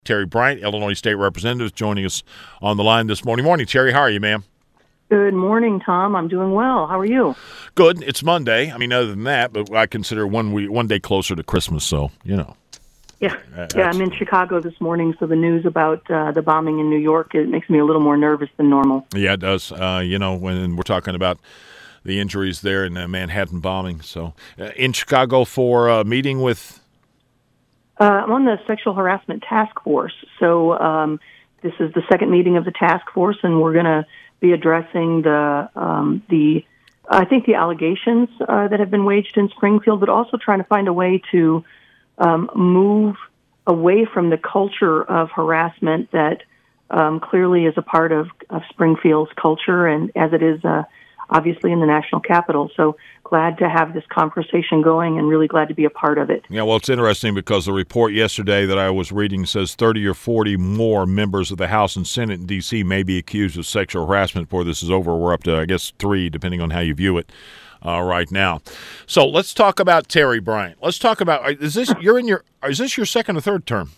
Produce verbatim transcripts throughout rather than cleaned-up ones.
Terry Bryant, Illinois State Representative, joining us on the line this morning. Morning, Terry. How are you, ma'am? Good morning, Tom. I'm doing well. How are you? Good. It's Monday. I mean, other than that, but I consider one week, one day closer to Christmas, so, you know. Yeah, yeah. I'm in Chicago this morning, so the news about uh, the bombing in New York, it makes me a little more nervous than normal. Yeah, it does. Uh, you know, when we're talking about the injuries there in the Manhattan bombing. So, uh, in Chicago for a meeting with... Uh, I'm on the Sexual Harassment Task Force, so um, this is the second meeting of the task force, and we're going to be addressing the um, the I think the allegations uh, that have been waged in Springfield, but also trying to find a way to um, move away from the culture of harassment that um, clearly is a part of, of Springfield's culture, and as it is uh, obviously in the national capital. So glad to have this conversation going and really glad to be a part of it. Yeah, well, it's interesting because the report yesterday that I was reading says thirty or forty more members of the House and Senate in D C may be accused of sexual harassment before this is over. We're up to, I guess, three, depending on how you view it uh, right now. So let's talk about Terry Bryant. Let's talk about, is this, you're in your, is this your second or third term?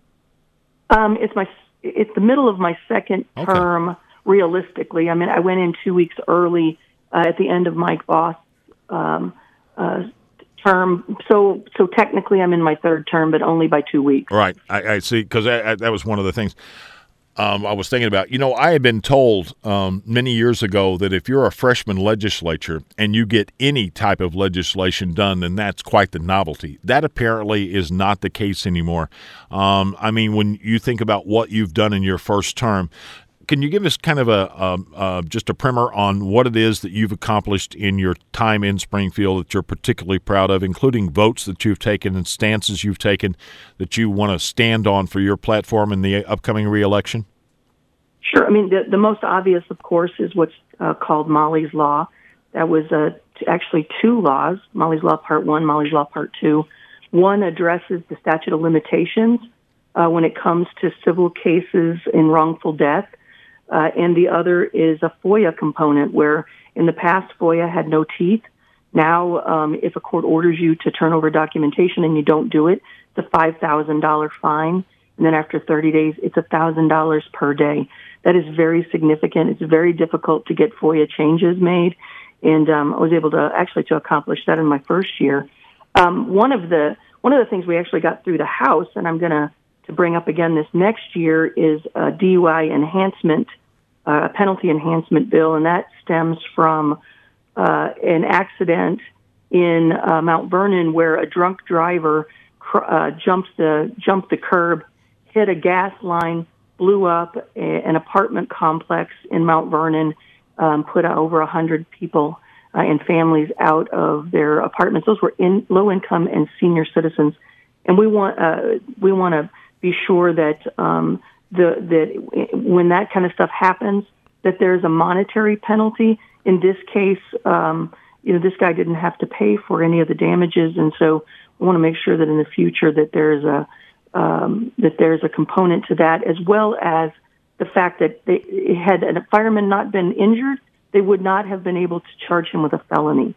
Um, it's my, it's the middle of my second Okay. term, realistically. I mean, I went in two weeks early uh, at the end of Mike Voss' um, uh, term. So, so technically I'm in my third term, but only by two weeks. Right. I, I see, because that was one of the things um, I was thinking about. You know, I had been told um, many years ago that if you're a freshman legislature and you get any type of legislation done, then that's quite the novelty. That apparently is not the case anymore. Um, I mean, when you think about what you've done in your first term, can you give us kind of a, a, a just a primer on what it is that you've accomplished in your time in Springfield that you're particularly proud of, including votes that you've taken and stances you've taken that you want to stand on for your platform in the upcoming reelection? Sure. I mean, the, the most obvious, of course, is what's uh, called Molly's Law. That was uh, actually two laws, Molly's Law Part one, Molly's Law Part two. One addresses the statute of limitations uh, when it comes to civil cases in wrongful death. Uh, and the other is a FOIA component where in the past FOIA had no teeth. Now, um, if a court orders you to turn over documentation and you don't do it, it's a five thousand dollars fine. And then after thirty days, it's one thousand dollars per day. That is very significant. It's very difficult to get FOIA changes made. And um, I was able to actually to accomplish that in my first year. Um, one of the one of the things we actually got through the House, and I'm going to to bring up again this next year, is a D U I enhancement, uh, a penalty enhancement bill, and that stems from uh, an accident in uh, Mount Vernon where a drunk driver cr- uh, jumped the jumped the curb, hit a gas line, blew up a, an apartment complex in Mount Vernon, um, put over a hundred people uh, and families out of their apartments. Those were in low income and senior citizens, and we want uh, we want to be sure that um, the that when that kind of stuff happens, that there's a monetary penalty. In this case, um, you know, this guy didn't have to pay for any of the damages, and so we want to make sure that in the future that there's a um, that there's a component to that, as well as the fact that they, had a fireman not been injured, they would not have been able to charge him with a felony.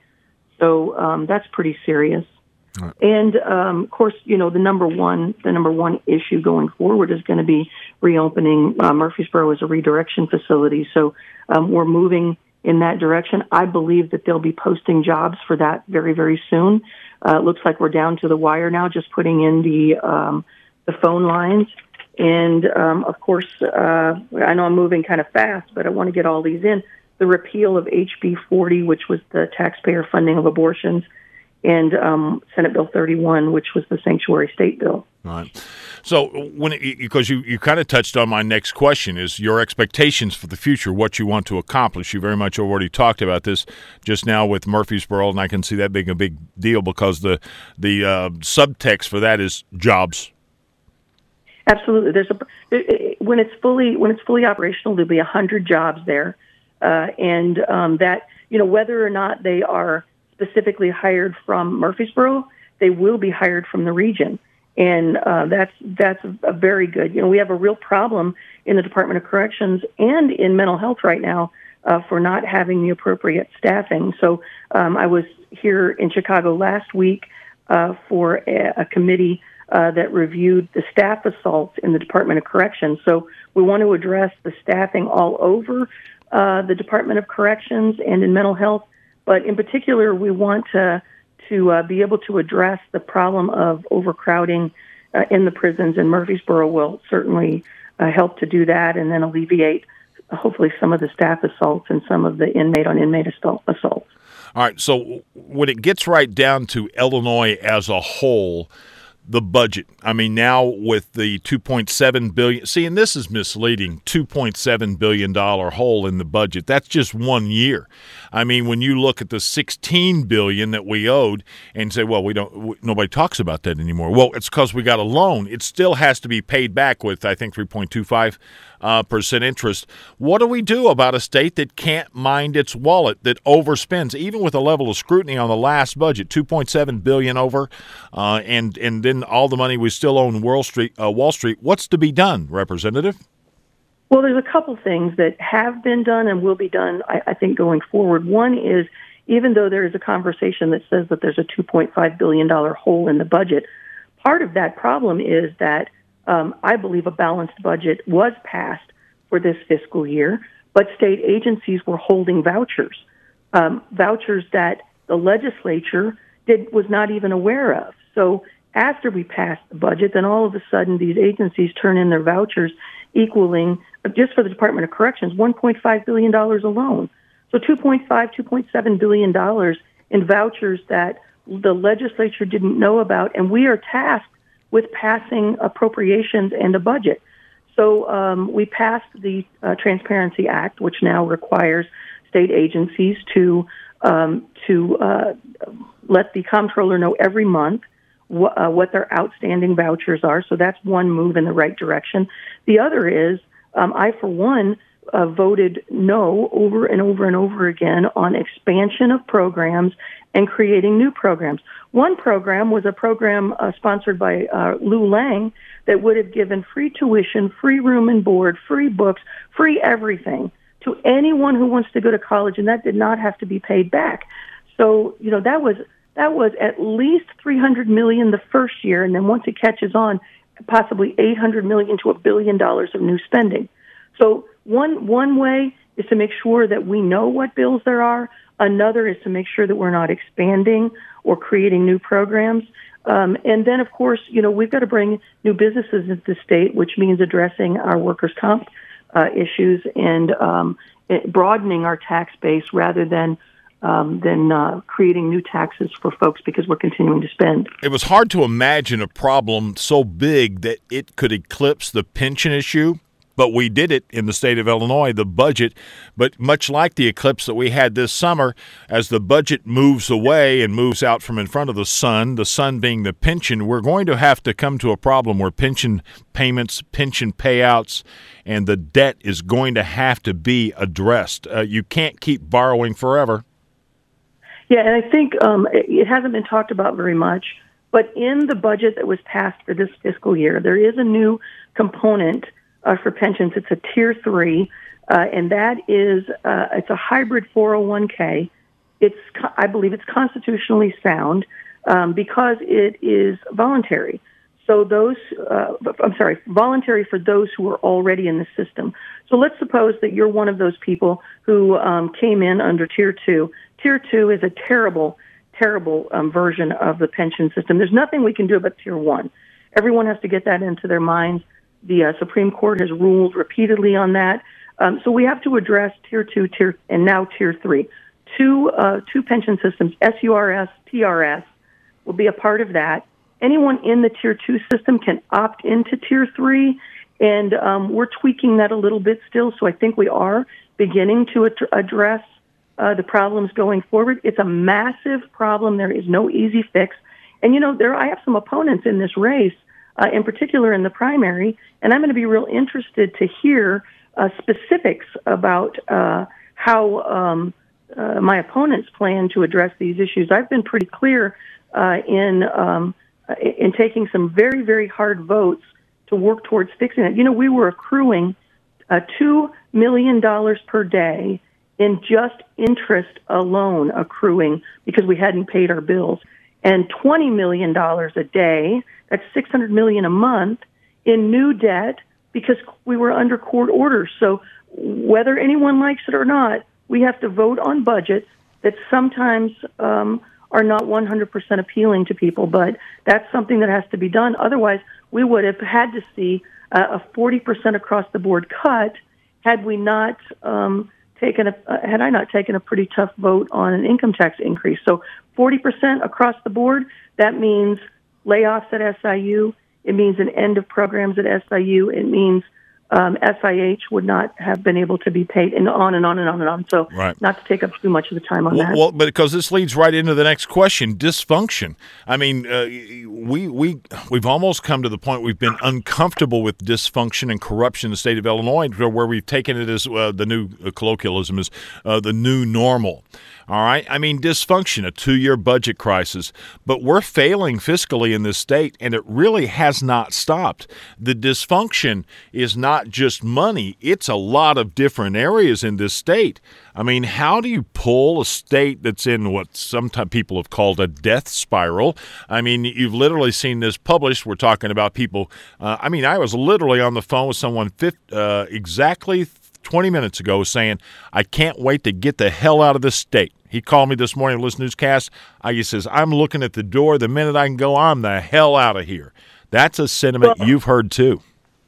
So um, that's pretty serious. Right. And um, of course, you know, the number one, the number one issue going forward is going to be reopening uh, Murfreesboro as a redirection facility. So um, we're moving in that direction. I believe that they'll be posting jobs for that very, very soon. Uh, it looks like we're down to the wire now, just putting in the um, the phone lines. And um, of course, uh, I know I'm moving kind of fast, but I want to get all these in. The repeal of H B forty, which was the taxpayer funding of abortions, and um, Senate Bill thirty-one, which was the sanctuary state bill. All right. So when it, because you, you kind of touched on my next question is your expectations for the future, what you want to accomplish. You very much already talked about this just now with Murfreesboro, and I can see that being a big deal because the the uh, subtext for that is jobs. Absolutely. There's a when it's fully when it's fully operational, there'll be a hundred jobs there, uh, and um, that you know whether or not they are specifically hired from Murfreesboro, they will be hired from the region. And uh, that's that's a very good. You know, we have a real problem in the Department of Corrections and in mental health right now uh, for not having the appropriate staffing. So um, I was here in Chicago last week uh, for a, a committee uh, that reviewed the staff assaults in the Department of Corrections. So we want to address the staffing all over uh, the Department of Corrections and in mental health, but in particular, we want to to uh, be able to address the problem of overcrowding uh, in the prisons, and Murfreesboro will certainly uh, help to do that, and then alleviate, uh, hopefully, some of the staff assaults and some of the inmate-on-inmate assault, assaults. All right, so when it gets right down to Illinois as a whole, the budget, I mean, now with the two point seven billion dollars, see, and this is misleading, two point seven billion dollars hole in the budget. That's just one year. I mean, when you look at the sixteen billion dollars that we owed and say, well, we don't, we, nobody talks about that anymore. Well, it's because we got a loan. It still has to be paid back with, I think, three point two five uh, percent interest. What do we do about a state that can't mind its wallet, that overspends, even with a level of scrutiny on the last budget, two point seven billion dollars over, uh, and, and then all the money we still own Wall Street, uh, Wall Street? What's to be done, Representative? Well, there's a couple things that have been done and will be done, I, I think, going forward. One is, even though there is a conversation that says that there's a two point five billion dollars hole in the budget, part of that problem is that um, I believe a balanced budget was passed for this fiscal year, but state agencies were holding vouchers, um, vouchers that the legislature did was not even aware of. So after we passed the budget, then all of a sudden these agencies turn in their vouchers equaling, just for the Department of Corrections, one point five billion dollars alone. So two point five, two point seven billion dollars in vouchers that the legislature didn't know about, and we are tasked with passing appropriations and a budget. So um, we passed the uh, Transparency Act, which now requires state agencies to um, to uh, let the comptroller know every month wh- uh, what their outstanding vouchers are. So that's one move in the right direction. The other is, um, I, for one, uh, voted no over and over and over again on expansion of programs and creating new programs. One program was a program uh, sponsored by uh, Lou Lang that would have given free tuition, free room and board, free books, free everything to anyone who wants to go to college, and that did not have to be paid back. So, you know, that was that was at least three hundred million dollars the first year, and then once it catches on, possibly eight hundred million dollars to a billion dollars of new spending. So one one way is to make sure that we know what bills there are. Another is to make sure that we're not expanding or creating new programs. Um, and then, of course, you know, we've got to bring new businesses into the state, which means addressing our workers' comp uh, issues and um, broadening our tax base rather than um, than uh, creating new taxes for folks because we're continuing to spend. It was hard to imagine a problem so big that it could eclipse the pension issue. But we did it in the state of Illinois, the budget. But much like the eclipse that we had this summer, as the budget moves away and moves out from in front of the sun, the sun being the pension, we're going to have to come to a problem where pension payments, pension payouts, and the debt is going to have to be addressed. Uh, you can't keep borrowing forever. Yeah, and I think um, it hasn't been talked about very much, but in the budget that was passed for this fiscal year, there is a new component Uh, for pensions. It's a tier three, uh, and that is uh, it's a hybrid four oh one k. It's I believe it's constitutionally sound um, because it is voluntary. So those uh, I'm sorry, voluntary for those who are already in the system. So let's suppose that you're one of those people who um, came in under tier two. Tier two is a terrible, terrible um, version of the pension system. There's nothing we can do about tier one. Everyone has to get that into their minds. The uh, Supreme Court has ruled repeatedly on that. Um, so we have to address tier two, tier, and now tier three. Two, uh, two pension systems, S U R S, T R S, will be a part of that. Anyone in the tier two system can opt into tier three, and um, we're tweaking that a little bit still. So I think we are beginning to ad- address uh, the problems going forward. It's a massive problem. There is no easy fix. And, you know, there I have some opponents in this race, Uh, in particular in the primary, and I'm going to be real interested to hear uh, specifics about uh, how um, uh, my opponents plan to address these issues. I've been pretty clear uh, in um, in taking some very, very hard votes to work towards fixing it. You know, we were accruing uh, two million dollars per day in just interest alone accruing because we hadn't paid our bills. and twenty million dollars a day, that's six hundred million dollars a month, in new debt because we were under court orders. So whether anyone likes it or not, we have to vote on budgets that sometimes um, are not one hundred percent appealing to people, but that's something that has to be done. Otherwise, we would have had to see uh, a forty percent across the board cut had we not um, taken a, uh, had I not taken a pretty tough vote on an income tax increase. So forty percent across the board, that means layoffs at S I U. It means an end of programs at S I U. It means um, S I H would not have been able to be paid, and on and on and on and on. So right. Not to take up too much of the time on well, that. Well, but because this leads right into the next question, dysfunction. I mean, uh, we, we, we've almost come to the point we've been uncomfortable with dysfunction and corruption in the state of Illinois, where we've taken it as uh, the new uh, colloquialism is uh, the new normal. All right. I mean, dysfunction, a two-year budget crisis, but we're failing fiscally in this state, and it really has not stopped. The dysfunction is not just money. It's a lot of different areas in this state. I mean, how do you pull a state that's in what sometimes people have called a death spiral? I mean, you've literally seen this published. We're talking about people. Uh, I mean, I was literally on the phone with someone fifty, uh, exactly twenty minutes ago saying, I can't wait to get the hell out of this state. He called me this morning, listen newscast. I, he says, I'm looking at the door. The minute I can go, I'm the hell out of here. That's a sentiment well, you've heard too.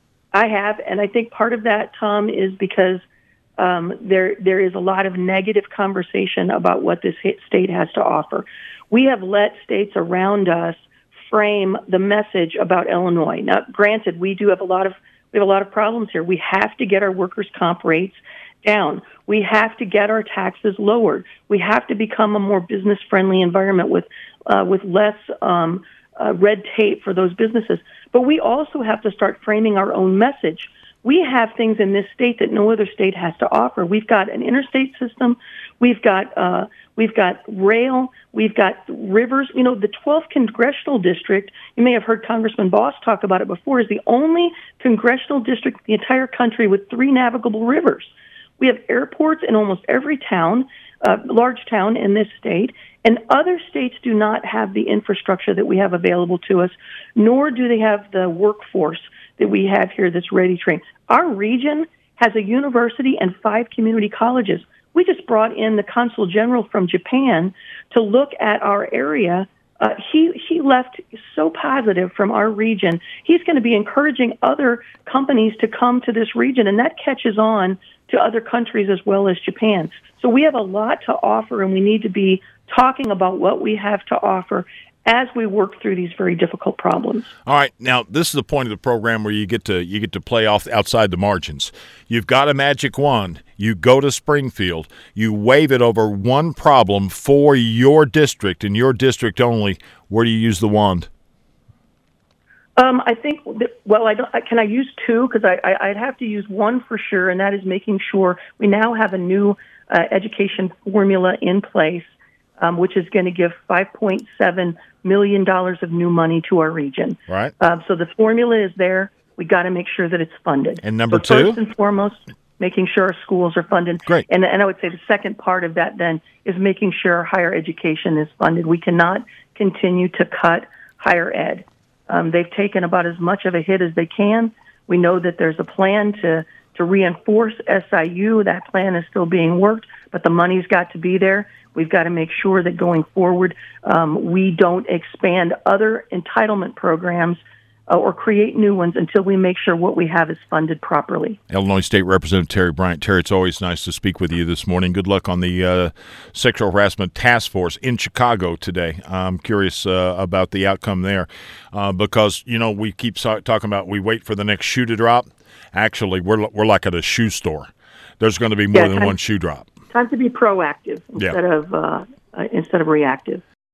I have, and I think part of that, Tom, is because um, there there is a lot of negative conversation about what this state has to offer. We have let states around us frame the message about Illinois. Now, granted, we do have a lot of we have a lot of problems here. We have to get our workers' comp rates down. We have to get our taxes lowered. We have to become a more business-friendly environment with uh, with less um, uh, red tape for those businesses. But we also have to start framing our own message. We have things in this state that no other state has to offer. We've got an interstate system. We've got uh, we've got rail. We've got rivers. You know, the twelfth congressional district, you may have heard Congressman Boss talk about it before, is the only congressional district in the entire country with three navigable rivers. We have airports in almost every town, uh, large town in this state, and other states do not have the infrastructure that we have available to us, nor do they have the workforce that we have here that's ready trained. Our region has a university and five community colleges. We just brought in the consul general from Japan to look at our area. Uh, he he left so positive from our region. He's going to be encouraging other companies to come to this region, and that catches on to other countries as well as Japan. So we have a lot to offer, and we need to be talking about what we have to offer as we work through these very difficult problems. All right, now this is the point of the program where you get to you get to play off outside the margins. You've got a magic wand. You go to Springfield. You wave it over one problem for your district and your district only. Where do you use the wand? Um, I think, that, well, I don't, can I use two? Because I, I, I'd have to use one for sure, and that is making sure we now have a new uh, education formula in place, um, which is going to give five point seven million dollars of new money to our region. Right. Um, so the formula is there. We got to make sure that it's funded. And number so two? First and foremost, making sure our schools are funded. Great. And, and I would say the second part of that then is making sure our higher education is funded. We cannot continue to cut higher ed. Um, they've taken about as much of a hit as they can. We know that there's a plan to, to reinforce S I U. That plan is still being worked, but the money's got to be there. We've got to make sure that going forward, um, we don't expand other entitlement programs uh, or create new ones until we make sure what we have is funded properly. Illinois State Representative Terry Bryant. Terry, it's always nice to speak with you this morning. Good luck on the uh, Sexual Harassment Task Force in Chicago today. I'm curious uh, about the outcome there uh, because, you know, we keep so- talking about we wait for the next shoe to drop. Actually, we're we're like at a shoe store. There's going to be more yeah, than one shoe drop. Time to be proactive instead yeah. of uh, uh, instead of reactive.